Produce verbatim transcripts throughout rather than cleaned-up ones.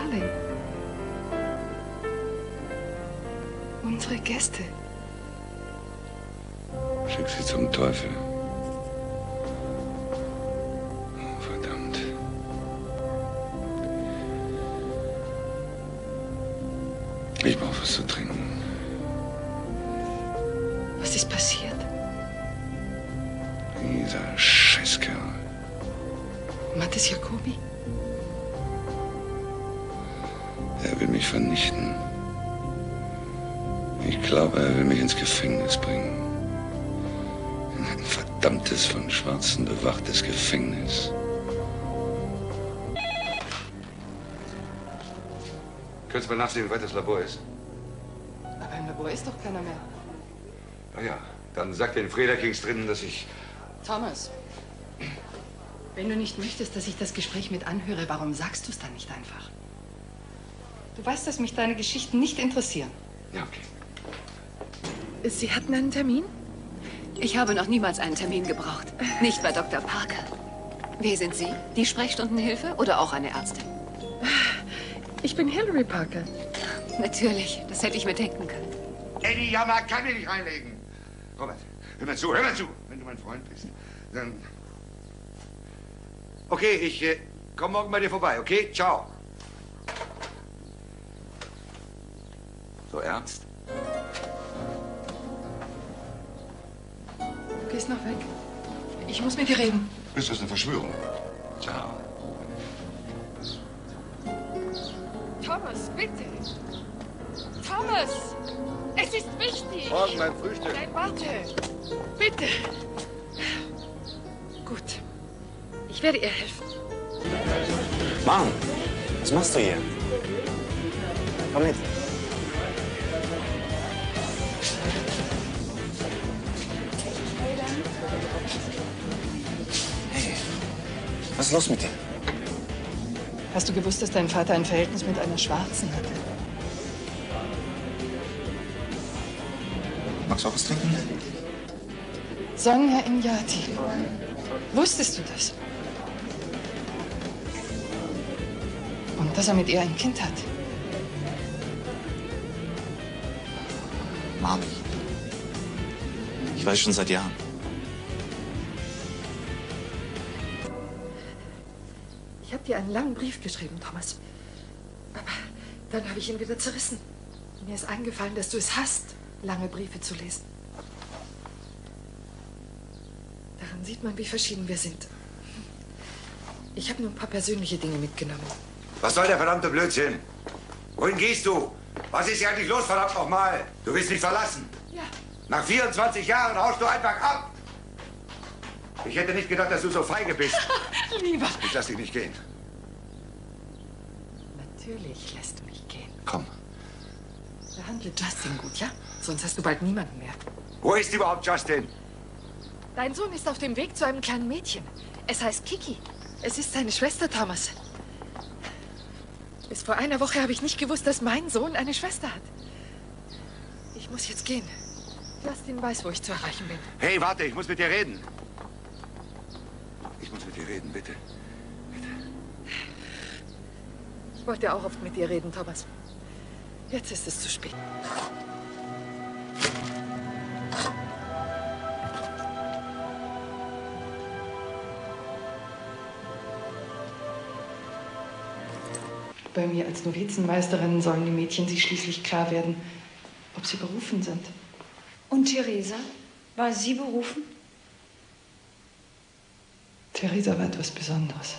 Darling. Unsere Gäste. Schick sie zum Teufel. Oh, verdammt. Ich brauche was zu trinken. Was ist passiert? Dieser Scheißkerl. Mathis Jacobi? Er will mich vernichten. Ich glaube, er will mich ins Gefängnis bringen. In ein verdammtes, von Schwarzen bewachtes Gefängnis. Könntest du mal nachsehen, wie weit das Labor ist? Aber im Labor ist doch keiner mehr. Na ja, dann sag den Frederkings drinnen, dass ich... Thomas, wenn du nicht möchtest, dass ich das Gespräch mit anhöre, warum sagst du es dann nicht einfach? Du weißt, dass mich deine Geschichten nicht interessieren. Ja, okay. Sie hatten einen Termin? Ich habe noch niemals einen Termin gebraucht. Nicht bei Doktor Parker. Wer sind Sie? Die Sprechstundenhilfe oder auch eine Ärztin? Ich bin Hilary Parker. Natürlich, das hätte ich mir denken können. Eddie Jammer kann ich nicht reinlegen. Robert, hör mal zu, hör mal zu. Wenn du mein Freund bist, dann... Okay, ich äh, komme morgen bei dir vorbei, okay? Ciao. So ernst? Du gehst noch weg. Ich muss mit dir reden. Ist das eine Verschwörung? Ciao. Thomas, bitte. Thomas, es ist wichtig. Morgen mein Frühstück. Nein, warte. Bitte. Gut. Ich werde ihr helfen. Mann, was machst du hier? Komm mit. Hey, was ist los mit dir? Hast du gewusst, dass dein Vater ein Verhältnis mit einer Schwarzen hatte? Magst du auch was trinken? Sonja Inyati. Wusstest du das? Und dass er mit ihr ein Kind hat? Mami. Ich weiß schon seit Jahren. Ich habe dir einen langen Brief geschrieben, Thomas. Aber dann habe ich ihn wieder zerrissen. Mir ist eingefallen, dass du es hasst, lange Briefe zu lesen. Daran sieht man, wie verschieden wir sind. Ich habe nur ein paar persönliche Dinge mitgenommen. Was soll der verdammte Blödsinn? Wohin gehst du? Was ist hier eigentlich los, verdammt nochmal? Du willst mich verlassen? Ja. Nach vierundzwanzig Jahren haust du einfach ab. Ich hätte nicht gedacht, dass du so feige bist. Lieber. Ich lass dich nicht gehen. Natürlich lässt du mich gehen. Komm. Behandle Justin gut, ja? Sonst hast du bald niemanden mehr. Wo ist überhaupt Justin? Dein Sohn ist auf dem Weg zu einem kleinen Mädchen. Es heißt Kiki. Es ist seine Schwester, Thomas. Bis vor einer Woche habe ich nicht gewusst, dass mein Sohn eine Schwester hat. Ich muss jetzt gehen. Justin weiß, wo ich zu erreichen bin. Hey, warte, ich muss mit dir reden. Ich muss mit dir reden, bitte. Bitte. Ich wollte auch oft mit dir reden, Thomas. Jetzt ist es zu spät. Bei mir als Novizenmeisterin sollen die Mädchen sich schließlich klar werden, ob sie berufen sind. Und Theresa? War sie berufen? Theresa war etwas Besonderes.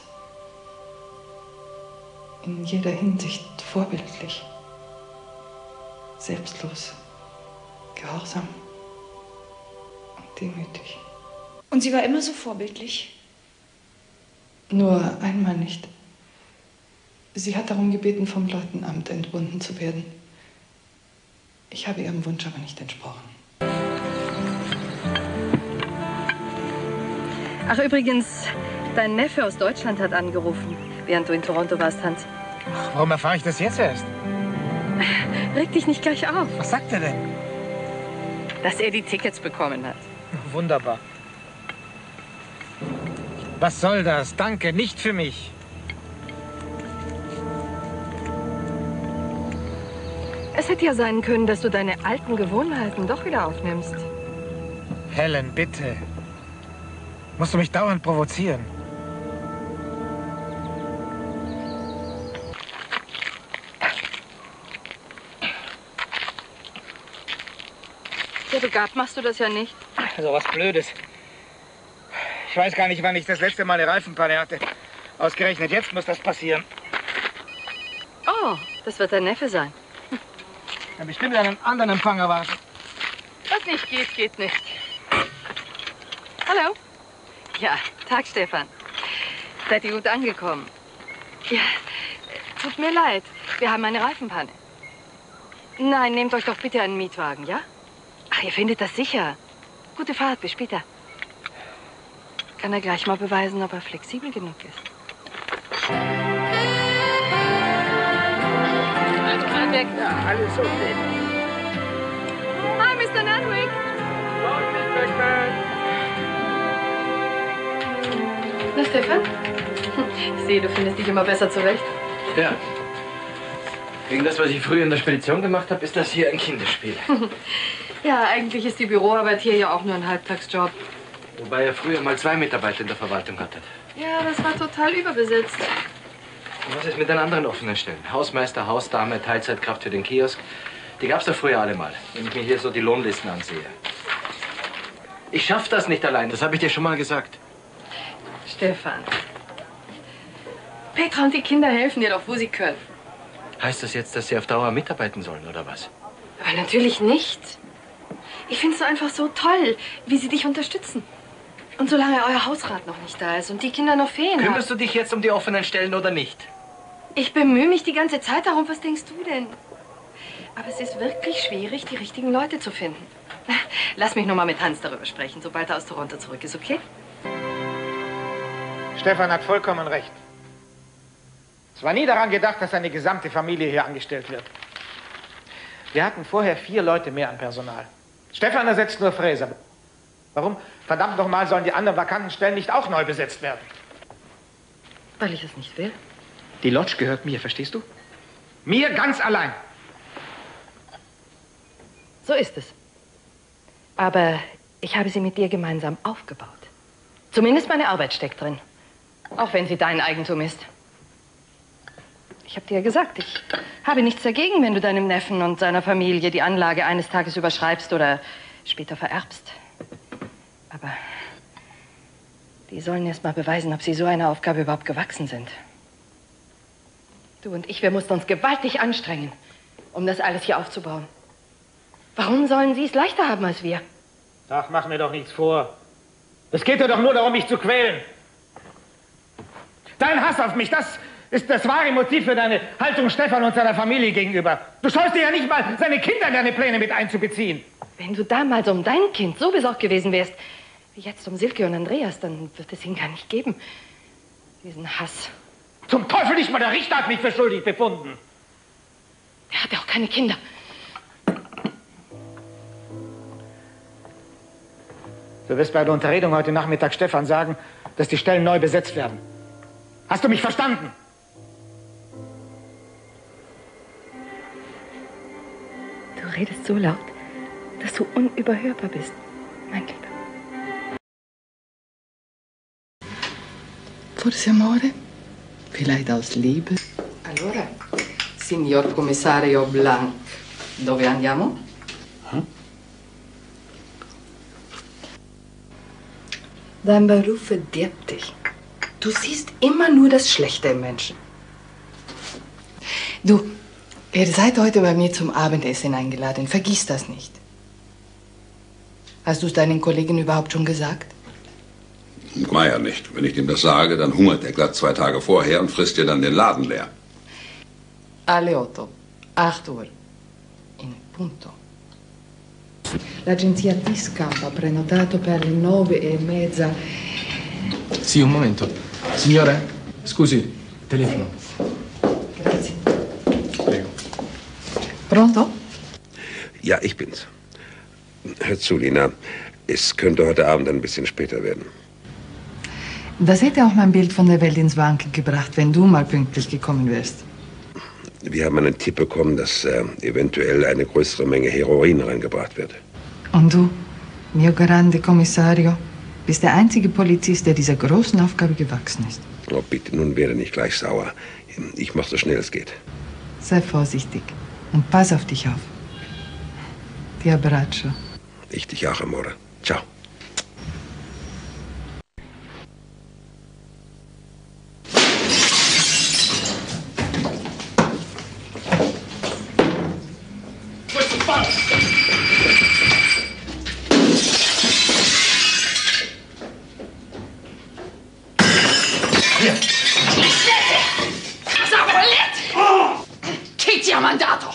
In jeder Hinsicht vorbildlich. Selbstlos. Gehorsam. Und demütig. Und sie war immer so vorbildlich? Nur einmal nicht. Sie hat darum gebeten, vom Leutenamt entbunden zu werden. Ich habe ihrem Wunsch aber nicht entsprochen. Ach, übrigens, dein Neffe aus Deutschland hat angerufen, während du in Toronto warst, Hans. Ach, warum erfahre ich das jetzt erst? Reg dich nicht gleich auf. Was sagt er denn? Dass er die Tickets bekommen hat. Wunderbar. Was soll das? Danke, nicht für mich. Es hätte ja sein können, dass du deine alten Gewohnheiten doch wieder aufnimmst. Helen, bitte. Musst du mich dauernd provozieren? Ja, begabt machst du das ja nicht. So was Blödes. Ich weiß gar nicht, wann ich das letzte Mal eine Reifenpanne hatte. Ausgerechnet jetzt muss das passieren. Oh, das wird dein Neffe sein. Dann bestimmt einen anderen Empfang erwarten. Was nicht geht, geht nicht. Hallo? Ja, Tag, Stefan. Seid ihr gut angekommen? Ja, tut mir leid. Wir haben eine Reifenpanne. Nein, nehmt euch doch bitte einen Mietwagen, ja? Ach, ihr findet das sicher. Gute Fahrt, bis später. Kann er gleich mal beweisen, ob er flexibel genug ist. Also mal weg. Ja, alles okay. Hi, Mister Nantwich. Na, Stefan? Ich sehe, du findest dich immer besser zurecht. Ja. Wegen das, was ich früher in der Spedition gemacht habe, ist das hier ein Kinderspiel. Ja, eigentlich ist die Büroarbeit hier ja auch nur ein Halbtagsjob. Wobei er früher mal zwei Mitarbeiter in der Verwaltung hatte. Ja, das war total überbesetzt. Und was ist mit den anderen offenen Stellen? Hausmeister, Hausdame, Teilzeitkraft für den Kiosk. Die gab's doch früher alle mal, wenn ich mir hier so die Lohnlisten ansehe. Ich schaff das nicht allein, das habe ich dir schon mal gesagt. Stefan. Petra und die Kinder helfen dir doch, wo sie können. Heißt das jetzt, dass sie auf Dauer mitarbeiten sollen, oder was? Aber natürlich nicht. Ich finde es einfach so toll, wie sie dich unterstützen. Und solange euer Hausrat noch nicht da ist und die Kinder noch Ferien haben... Kümmerst du dich jetzt um die offenen Stellen oder nicht? Ich bemühe mich die ganze Zeit darum. Was denkst du denn? Aber es ist wirklich schwierig, die richtigen Leute zu finden. Lass mich noch mal mit Hans darüber sprechen, sobald er aus Toronto zurück ist, okay? Stefan hat vollkommen recht. Es war nie daran gedacht, dass seine gesamte Familie hier angestellt wird. Wir hatten vorher vier Leute mehr an Personal. Stefan ersetzt nur Fräser. Warum, verdammt nochmal, sollen die anderen vakanten Stellen nicht auch neu besetzt werden? Weil ich es nicht will. Die Lodge gehört mir, verstehst du? Mir ganz allein. So ist es. Aber ich habe sie mit dir gemeinsam aufgebaut. Zumindest meine Arbeit steckt drin. Auch wenn sie dein Eigentum ist. Ich habe dir ja gesagt, ich habe nichts dagegen, wenn du deinem Neffen und seiner Familie die Anlage eines Tages überschreibst oder später vererbst. Aber die sollen erst mal beweisen, ob sie so einer Aufgabe überhaupt gewachsen sind. Du und ich, wir mussten uns gewaltig anstrengen, um das alles hier aufzubauen. Warum sollen sie es leichter haben als wir? Ach, mach mir doch nichts vor. Es geht dir doch nur darum, mich zu quälen. Dein Hass auf mich, das ist das wahre Motiv für deine Haltung Stefan und seiner Familie gegenüber. Du scheust dir ja nicht mal, seine Kinder in deine Pläne mit einzubeziehen. Wenn du damals um dein Kind so besorgt gewesen wärst, wie jetzt um Silke und Andreas, dann wird es ihn gar nicht geben. Diesen Hass. Zum Teufel, nicht mal der Richter hat mich für schuldig befunden. Er hat ja auch keine Kinder. Du wirst bei der Unterredung heute Nachmittag Stefan sagen, dass die Stellen neu besetzt werden. Hast du mich verstanden? Du redest so laut, dass du unüberhörbar bist, mein Lieber. Forse amore? Vielleicht aus Liebe? Allora, signor commissario Blanc, dove andiamo? Hm? Dein Beruf verdirbt dich. Du siehst immer nur das Schlechte im Menschen. Du, ihr seid heute bei mir zum Abendessen eingeladen. Vergiss das nicht. Hast du es deinen Kollegen überhaupt schon gesagt? Meier nicht. Wenn ich dem das sage, dann hungert er glatt zwei Tage vorher und frisst dir dann den Laden leer. Alle otto, acht Uhr, in punto. L'agenzia T-Scamp ha prenotato per le nove e mezza. Sì, un momento. Signore, scusi, telefono. Grazie. Prego. Pronto? Ja, ich bin's. Hör zu, Lina. Es könnte heute Abend ein bisschen später werden. Das hätte auch mein Bild von der Welt ins Wanken gebracht, wenn du mal pünktlich gekommen wärst. Wir haben einen Tipp bekommen, dass äh, eventuell eine größere Menge Heroin reingebracht wird. Und du, mio grande Kommissario, bist der einzige Polizist, der dieser großen Aufgabe gewachsen ist. Oh, bitte, nun werde nicht gleich sauer. Ich mache so schnell es geht. Sei vorsichtig und pass auf dich auf. Ti abbraccio. Ich dich auch, Amore. Ciao. Tizia Mandato!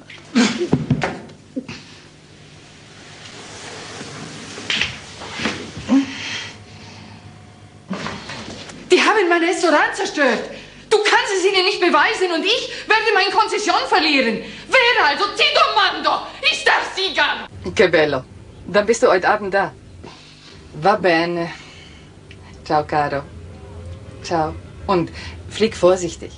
Die haben mein Restaurant zerstört. Du kannst es ihnen nicht beweisen und ich werde meine Konzession verlieren. Wer also? Ti domando! Ich darf siegern! Che bello. Dann bist du heute Abend da. Va bene. Ciao, caro. Ciao. Und flieg vorsichtig.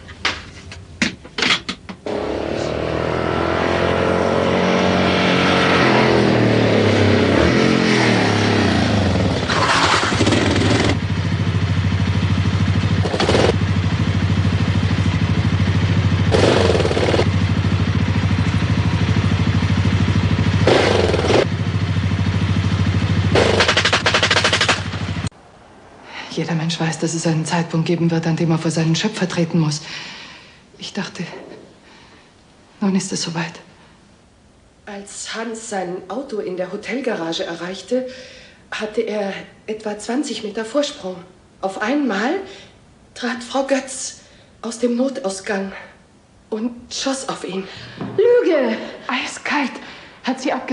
Jeder Mensch weiß, dass es einen Zeitpunkt geben wird, an dem er vor seinen Schöpfer treten muss. Ich dachte, nun ist es soweit. Als Hans sein Auto in der Hotelgarage erreichte, hatte er etwa zwanzig Meter Vorsprung. Auf einmal trat Frau Götz aus dem Notausgang und schoss auf ihn. Lüge! Eiskalt hat sie abge...